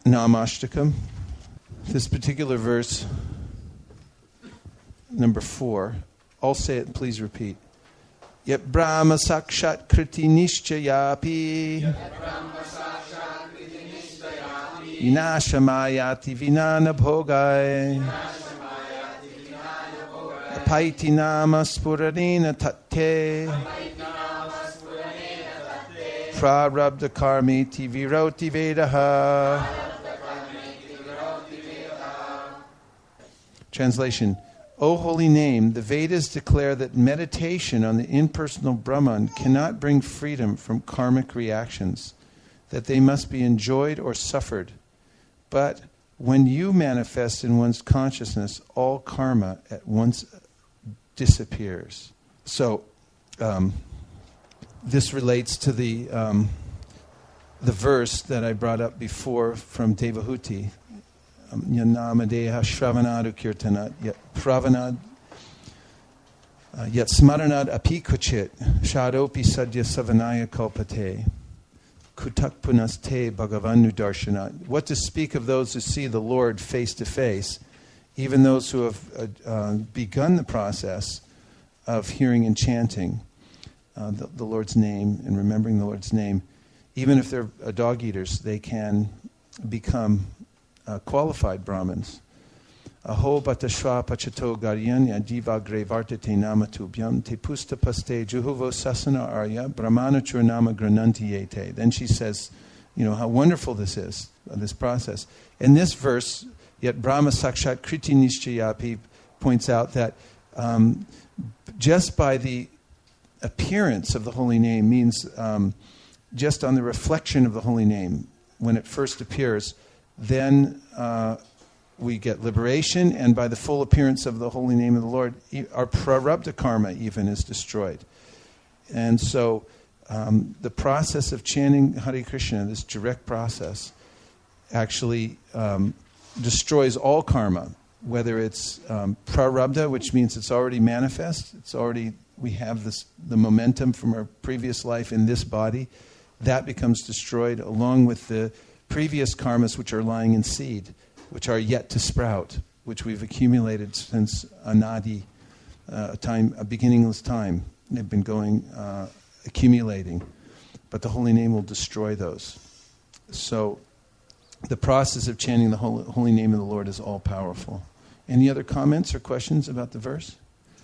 Namashtakam. This particular verse, number 4, I'll say it and please repeat. Yat Brahma Sakshat Kriti Nishchayapi Vinashamayati Vinana Bhogai Apaiti Nama Spuranina Tate Prarabdha Karmiti Viroti Vedaha. Translation. O holy name, the Vedas declare that meditation on the impersonal Brahman cannot bring freedom from karmic reactions, that they must be enjoyed or suffered. But when you manifest in one's consciousness, all karma at once disappears. So, this relates to the verse that I brought up before from Devahuti. Yanamadeha Shravanadu Kirtanat Yat Pravanad Yat Smaranad Apikuchit Shadopi Sadhya Savanaya Kalpate Kutak Punaste Bhagavanu Darshanat. What to speak of those who see the Lord face to face, even those who have begun the process of hearing and chanting the Lord's name and remembering the Lord's name. Even if they're dog eaters, they can become qualified Brahmins. Aho batashva pachato garyanya jiva grevartate nama tubhyam te pusta paste juhuvo sasana arya brahmana churnama grananti yete. Then she says, how wonderful this is, this process. And this verse, yet Brahma Sakshat Kriti Nishchayapi, points out that just by the appearance of the holy name means just on the reflection of the holy name, when it first appears, then we get liberation, and by the full appearance of the holy name of the Lord, our prarabdha karma even is destroyed. And so the process of chanting Hare Krishna, this direct process, actually destroys all karma, whether it's prarabdha, which means it's already manifest, we have the momentum from our previous life in this body, that becomes destroyed along with the previous karmas which are lying in seed, which are yet to sprout, which we've accumulated since anadi, a beginningless time. They've been going, accumulating. But the holy name will destroy those. So the process of chanting the holy name of the Lord is all-powerful. Any other comments or questions about the verse?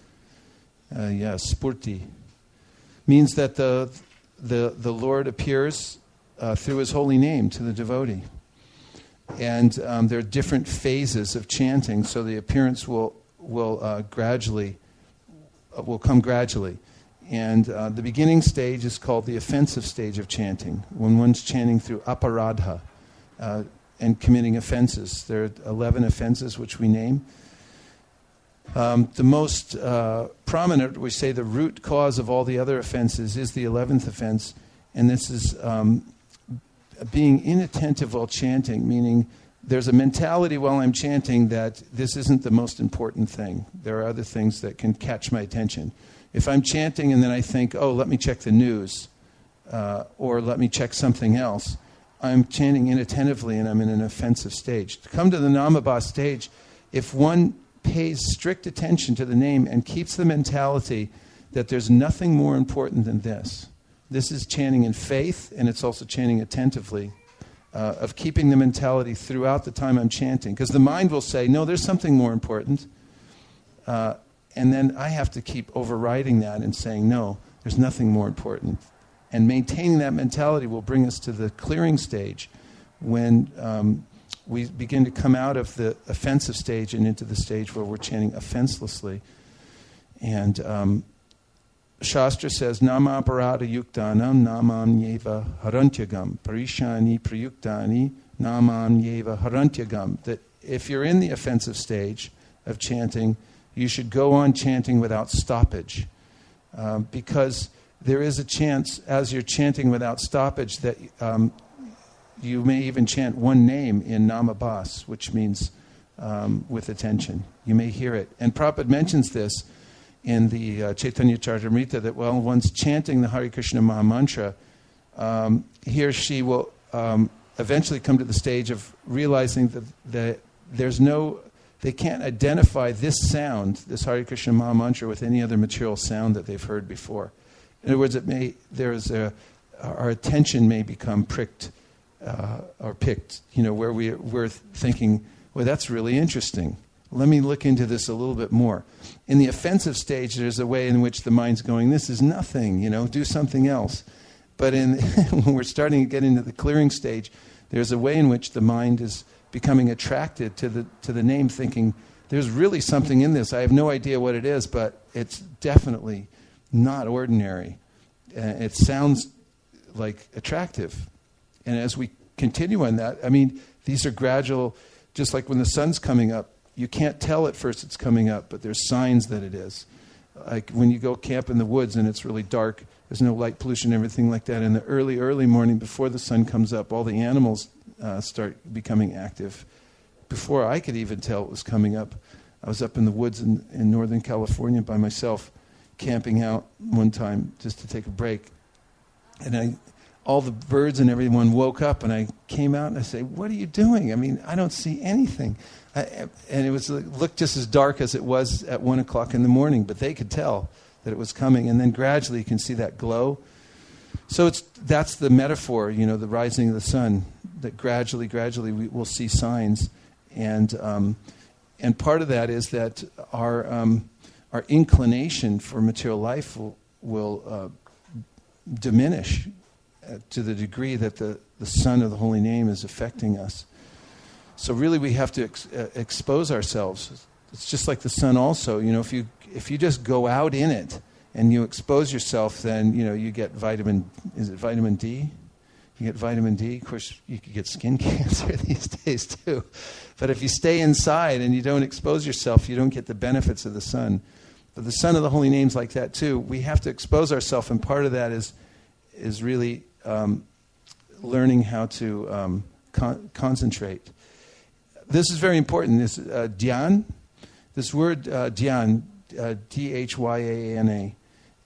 Spurti. Means that the Lord appears through his holy name to the devotee. And there are different phases of chanting, so the appearance will come gradually. And the beginning stage is called the offensive stage of chanting, when one's chanting through aparadha and committing offenses. There are 11 offenses which we name. The most prominent, we say the root cause of all the other offenses, is the 11th offense, and this is being inattentive while chanting, meaning there's a mentality while I'm chanting that this isn't the most important thing. There are other things that can catch my attention. If I'm chanting and then I think, let me check the news, or let me check something else, I'm chanting inattentively and I'm in an offensive stage. To come to the Namabha stage, if one pays strict attention to the name and keeps the mentality that there's nothing more important than this. This is chanting in faith, and it's also chanting attentively, of keeping the mentality throughout the time I'm chanting. Because the mind will say, no, there's something more important. And then I have to keep overriding that and saying, no, there's nothing more important. And maintaining that mentality will bring us to the clearing stage when we begin to come out of the offensive stage and into the stage where we're chanting offenselessly. And Shastra says, Nama aparada yuktanam namam yeva harantyagam. Parishani prayuktani namam yeva harantyagam. That if you're in the offensive stage of chanting, you should go on chanting without stoppage. Because there is a chance, as you're chanting without stoppage, that you may even chant one name in Namabhas, which means with attention. You may hear it. And Prabhupada mentions this in the Chaitanya Charitamrita, that one's chanting the Hare Krishna Mahamantra, he or she will eventually come to the stage of realizing that they can't identify this sound, this Hare Krishna Maha Mantra, with any other material sound that they've heard before. In other words, our attention may become pricked or picked, where we're thinking, well, that's really interesting. Let me look into this a little bit more. In the offensive stage, there's a way in which the mind's going, this is nothing, do something else. But when we're starting to get into the clearing stage, there's a way in which the mind is becoming attracted to the name, thinking, there's really something in this. I have no idea what it is, but it's definitely not ordinary. It sounds like attractive. And as we continue on that, these are gradual, just like when the sun's coming up, you can't tell at first it's coming up, but there's signs that it is. Like when you go camp in the woods and it's really dark, there's no light pollution, everything like that. In the early morning before the sun comes up, all the animals start becoming active. Before I could even tell it was coming up, I was up in the woods in Northern California by myself, camping out one time just to take a break. And all the birds and everyone woke up, and I came out and I said, what are you doing? I don't see anything. And it looked just as dark as it was at 1 o'clock in the morning, but they could tell that it was coming. And then gradually you can see that glow. So that's the metaphor, the rising of the sun, that gradually we will see signs. And part of that is that our inclination for material life will diminish to the degree that the sun of the holy name is affecting us. So really we have to expose ourselves. It's just like the sun also. If you just go out in it and you expose yourself, then you get vitamin D? You get vitamin D. Of course, you could get skin cancer these days too. But if you stay inside and you don't expose yourself, you don't get the benefits of the sun. But the sun of the holy name's like that too. We have to expose ourselves, and part of that is really learning how to concentrate. This is very important. This dhyan, this word dhyan, D-H-Y-A-N-A,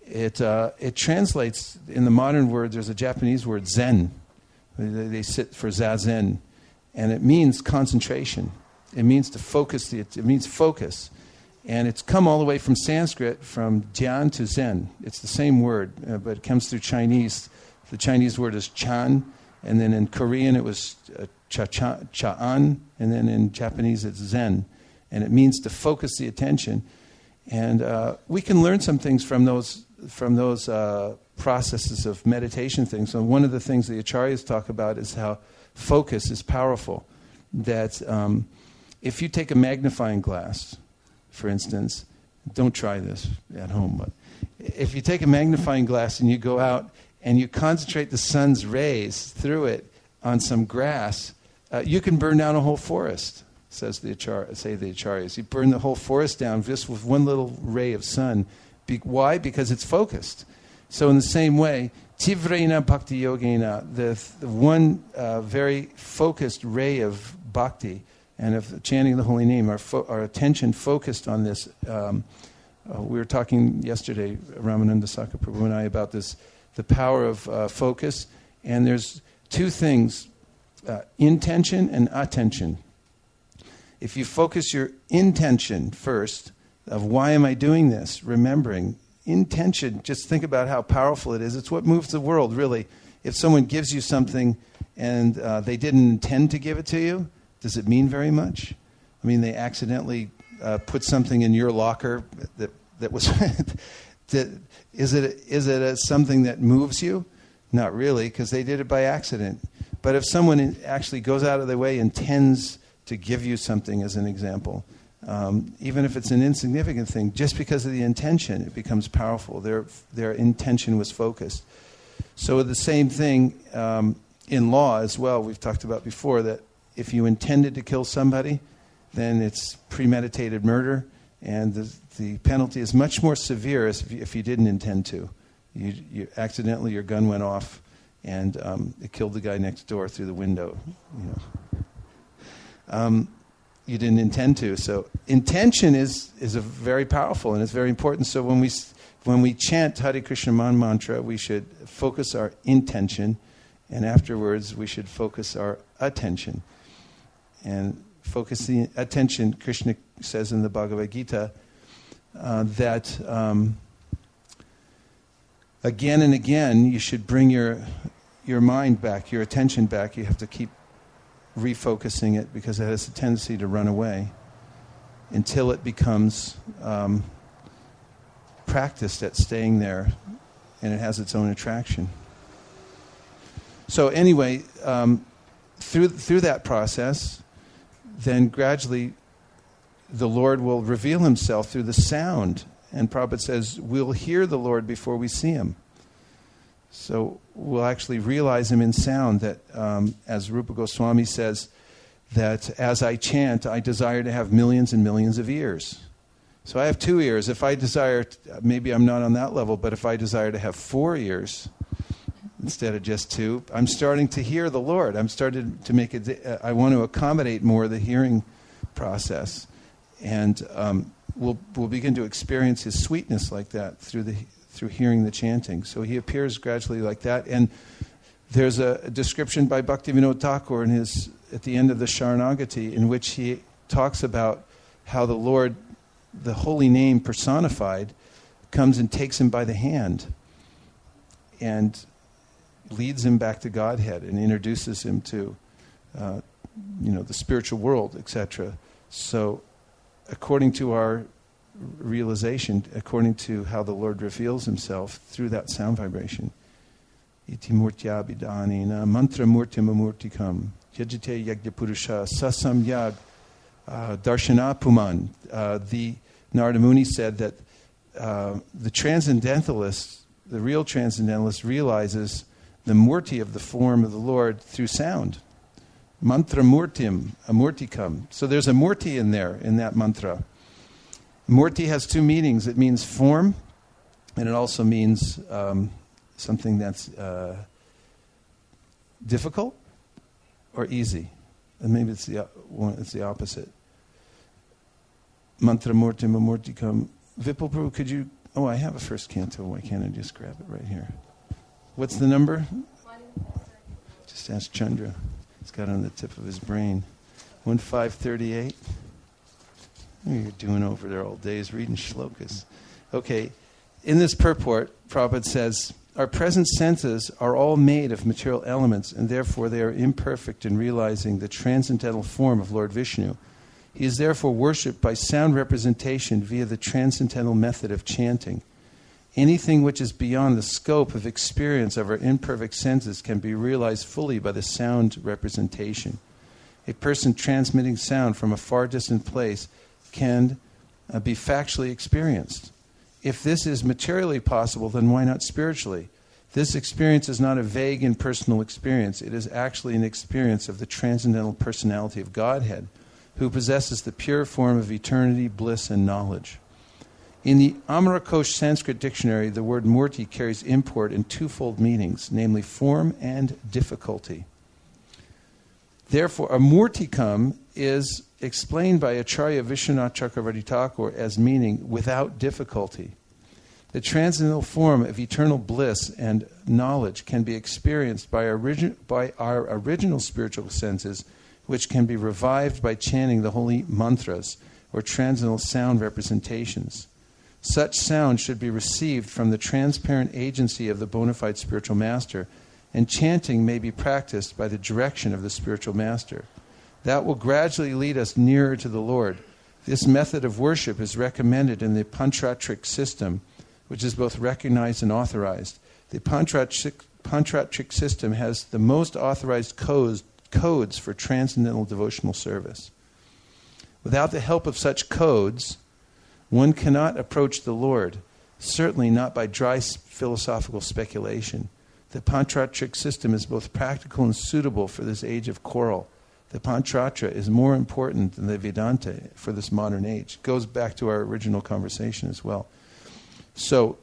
it translates in the modern word. There's a Japanese word, zen. They sit for zazen, and it means concentration. It means to focus. It means focus, and it's come all the way from Sanskrit, from dhyan to zen. It's the same word, but it comes through Chinese. The Chinese word is chan, and then in Korean it was cha'an, and then in Japanese it's zen. And it means to focus the attention. And we can learn some things from those processes of meditation things. So one of the things the acharyas talk about is how focus is powerful. That if you take a magnifying glass, for instance, don't try this at home, but if you take a magnifying glass and you go out and you concentrate the sun's rays through it on some grass, you can burn down a whole forest, say the acharyas. You burn the whole forest down just with one little ray of sun. Why? Because it's focused. So in the same way, tivrena bhakti yogena, the one very focused ray of bhakti and of chanting the holy name, our attention focused on this. We were talking yesterday, Ramananda Sakaprabhu and I, about this, the power of focus. And there's two things, intention and attention. If you focus your intention first, of why am I doing this, remembering, intention, just think about how powerful it is. It's what moves the world, really. If someone gives you something and they didn't intend to give it to you, does it mean very much? They accidentally put something in your locker that was... Is it something that moves you? Not really, because they did it by accident. But if someone actually goes out of their way, intends to give you something, as an example, even if it's an insignificant thing, just because of the intention, it becomes powerful. Their intention was focused. So the same thing in law as well. We've talked about before that if you intended to kill somebody, then it's premeditated murder, and the penalty is much more severe if you didn't intend to. You accidentally, your gun went off, and it killed the guy next door through the window. You didn't intend to. So intention is a very powerful, and it's very important. So when we chant Hare Krishna Maha Mantra, we should focus our intention, And afterwards, we should focus our attention. And focus the attention, Krishna says in the Bhagavad Gita, that again and again, you should bring your mind back, your attention back. You have to keep refocusing it because it has a tendency to run away until it becomes practiced at staying there and it has its own attraction. So anyway, through that process, then gradually the Lord will reveal himself through the sound. And Prabhupada says, we'll hear the Lord before we see him. So we'll actually realize him in sound, that as Rupa Goswami says, that as I chant, I desire to have millions and millions of ears. So I have 2 ears. If I desire, maybe I'm not on that level, but if I desire to have 4 ears instead of just 2, I'm starting to hear the Lord. I'm starting to make it, I want to accommodate more the hearing process. And we'll begin to experience his sweetness like that through hearing the chanting. So he appears gradually like that. And there's a description by Bhaktivinoda Thakur at the end of the Sharanagati, in which he talks about how the Lord, the holy name personified, comes and takes him by the hand and leads him back to Godhead and introduces him to the spiritual world, etc. So according to our realization, according to how the Lord reveals himself through that sound vibration, iti murtya bidhanena mantra murtim amurtikam yajate yajapurusha sasam yag darshana puman. The Narada Muni said that the transcendentalist, the real transcendentalist, realizes the murti of the form of the Lord through sound. Mantra murtim, amurtikam. So there's a murti in there, in that mantra. Murti has 2 meanings. It means form, and it also means something that's difficult or easy. And maybe it's the opposite. Mantra murtim amurtikam. Vipul Prabhu, could you... Oh, I have a first canto. Why can't I just grab it right here? What's the number? Just ask Chandra. He's got it on the tip of his brain. 1538. You're doing over there all days reading shlokas. Okay, in this purport, Prabhupada says, our present senses are all made of material elements, and therefore they are imperfect in realizing the transcendental form of Lord Vishnu. He is therefore worshipped by sound representation via the transcendental method of chanting. Anything which is beyond the scope of experience of our imperfect senses can be realized fully by the sound representation. A person transmitting sound from a far distant place can be factually experienced. If this is materially possible, then why not spiritually? This experience is not a vague impersonal experience. It is actually an experience of the transcendental personality of Godhead, who possesses the pure form of eternity, bliss, and knowledge. In the Amarakosh Sanskrit dictionary, the word murti carries import in 2-fold meanings, namely form and difficulty. Therefore, a murtikam is explained by Acharya Vishwanath Chakravarti Thakur as meaning without difficulty. The transcendental form of eternal bliss and knowledge can be experienced by our original spiritual senses, which can be revived by chanting the holy mantras or transcendental sound representations. Such sound should be received from the transparent agency of the bona fide spiritual master, and chanting may be practiced by the direction of the spiritual master. That will gradually lead us nearer to the Lord. This method of worship is recommended in the Pantratric system, which is both recognized and authorized. The Pantratric system has the most authorized codes for transcendental devotional service. Without the help of such codes, one cannot approach the Lord, certainly not by dry philosophical speculation. The Pantratric system is both practical and suitable for this age of quarrel. The Pantratra is more important than the Vedanta for this modern age. It goes back to our original conversation as well. So,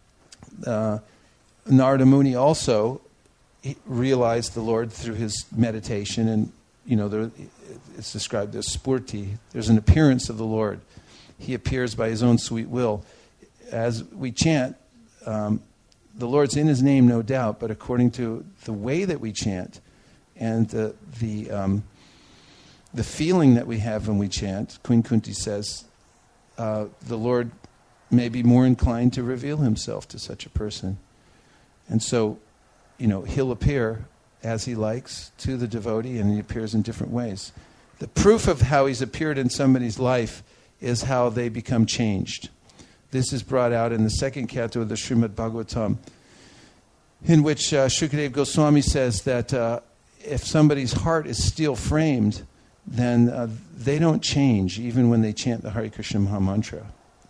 Narada Muni also realized the Lord through his meditation, and it's described as spurti. There's an appearance of the Lord. He appears by his own sweet will. As we chant, the Lord's in his name, no doubt, but according to the way that we chant and the feeling that we have when we chant, Queen Kunti says, the Lord may be more inclined to reveal himself to such a person. And so, he'll appear as he likes to the devotee, and he appears in different ways. The proof of how he's appeared in somebody's life is how they become changed. This is brought out in the second canto of the Srimad Bhagavatam, in which Shukadeva Goswami says that if somebody's heart is steel framed, then they don't change even when they chant the Hare Krishna Maha Mantra.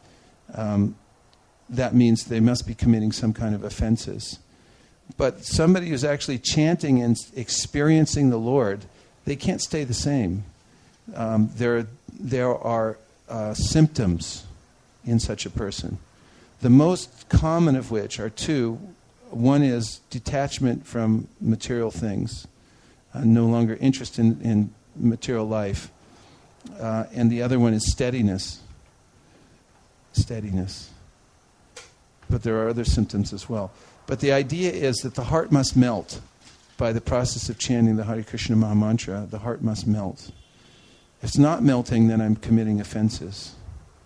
That means they must be committing some kind of offenses. But somebody who's actually chanting and experiencing the Lord, they can't stay the same. There are symptoms in such a person. The most common of which are two. One is detachment from material things, no longer interest in material life. And the other one is steadiness. Steadiness. But there are other symptoms as well. But the idea is that the heart must melt. By the process of chanting the Hare Krishna Maha Mantra, the heart must melt. If it's not melting, then I'm committing offenses.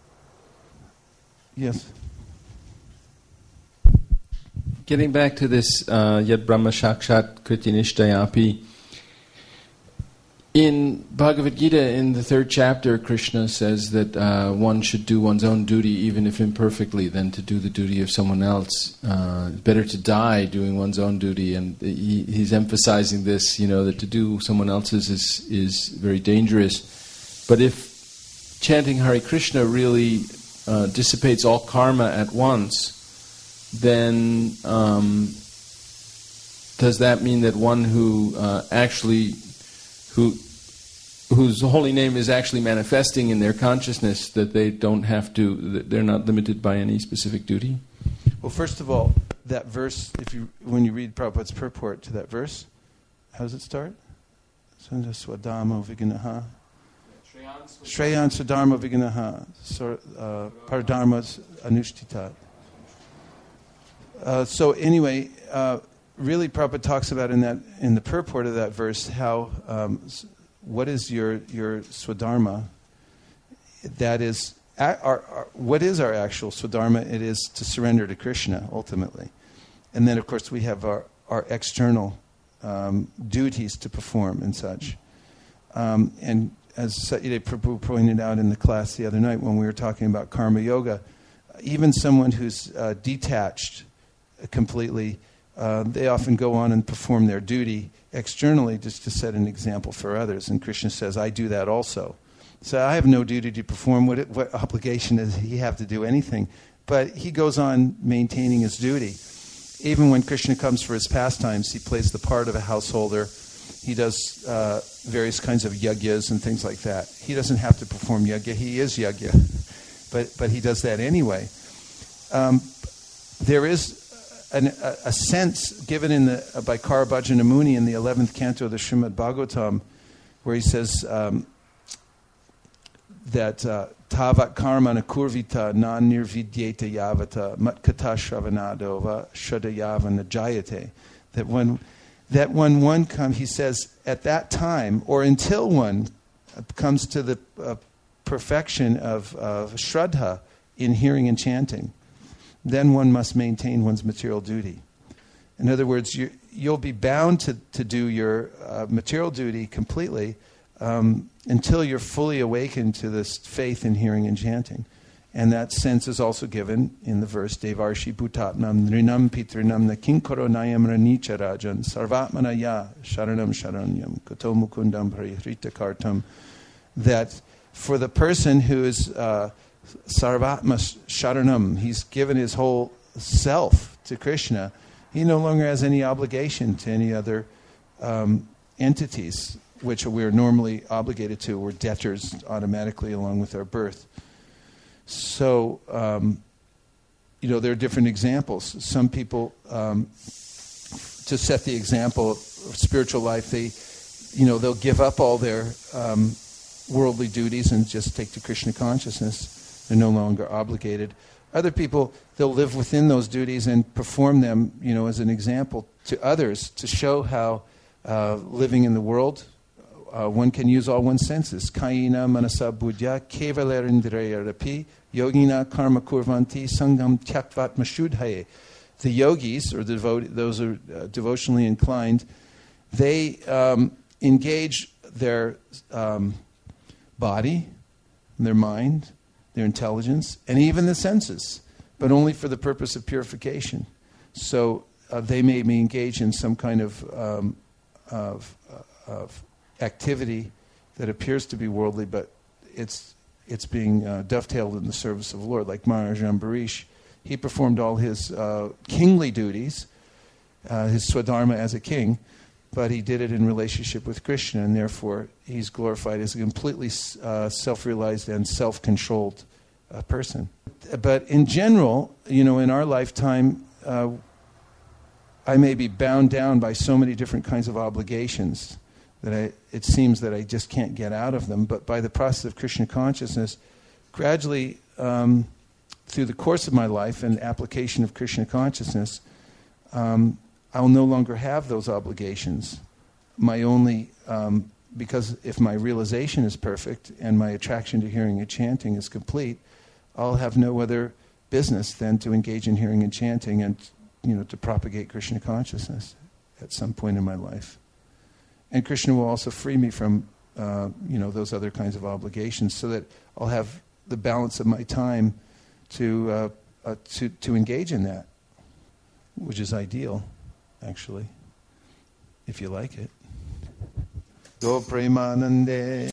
Yes? Getting back to this Yad Brahma Shakshat Kriti Nishtayapi, in Bhagavad Gita, in the 3rd chapter, Krishna says that one should do one's own duty even if imperfectly than to do the duty of someone else. Better to die doing one's own duty, and he's emphasizing this, that to do someone else's is very dangerous. But if chanting Hare Krishna really dissipates all karma at once, then does that mean that one who whose holy name is actually manifesting in their consciousness, that they don't have to, that they're not limited by any specific duty? Well, first of all, that verse, when you read Prabhupada's purport to that verse, how does it start? Swadharma vignaha. Shreyan swadharma vignaha. Paradharmas anushtita. So anyway, really Prabhupada talks about in the purport of that verse how what is your swadharma? That is, what is our actual swadharma? It is to surrender to Krishna ultimately, and then of course we have our external duties to perform and such. And as Satydev Prabhu pointed out in the class the other night when we were talking about karma yoga, even someone who's detached completely, they often go on and perform their duty externally just to set an example for others. And Krishna says, I do that also. So I have no duty to perform. What obligation does he have to do anything? But he goes on maintaining his duty. Even when Krishna comes for his pastimes, he plays the part of a householder. He does various kinds of yagyas and things like that. He doesn't have to perform yagya. He is yagya. But he does that anyway. There is a sense given by Karabhajana Muni in the 11th canto of the Srimad Bhagavatam, where he says that tavat karma nakurvita nan nirvidyeta yavata matkata shravanadova shradayava najayate. That when one comes, he says, at that time, or until one comes to the perfection of shraddha in hearing and chanting, then one must maintain one's material duty. In other words, you'll be bound to do your material duty completely until you're fully awakened to this faith in hearing and chanting. And that sense is also given in the verse, Devarshi Bhutatnam Nrinam Pitrinam Nakinkoro Nayam Ranicha Rajan Sarvatmana Ya Sharanam Sharanyam Koto Mukundam Parihrita Kartam. That for the person who is Sarvatma Sharanam, he's given his whole self to Krishna, he no longer has any obligation to any other entities, which we're normally obligated to. We're debtors automatically along with our birth. So, there are different examples. Some people, to set the example of spiritual life, they'll give up all their worldly duties and just take to Krishna consciousness. They're no longer obligated. Other people, they'll live within those duties and perform them, as an example to others to show how living in the world, one can use all one's senses. Kayina manasa buddhya kevalerindreyarapi yogina karma kurvanti sangam tyakvat mashudhaye. The yogis, or those who are devotionally inclined, they engage their body, their mind, their intelligence, and even the senses, but only for the purpose of purification. So they may be engaged in some kind of activity that appears to be worldly, but it's being dovetailed in the service of the Lord. Like Maharaj Ambarish, he performed all his kingly duties, his swadharma as a king, but he did it in relationship with Krishna, and therefore he's glorified as a completely self-realized and self-controlled person. But in general, in our lifetime, I may be bound down by so many different kinds of obligations that it seems that I just can't get out of them. But by the process of Krishna consciousness, gradually, through the course of my life and application of Krishna consciousness, I'll no longer have those obligations. Because if my realization is perfect and my attraction to hearing and chanting is complete, I'll have no other business than to engage in hearing and chanting and, to propagate Krishna consciousness at some point in my life. And Krishna will also free me from, those other kinds of obligations, so that I'll have the balance of my time to engage in that, which is ideal, actually, if you like it. Go Premanande.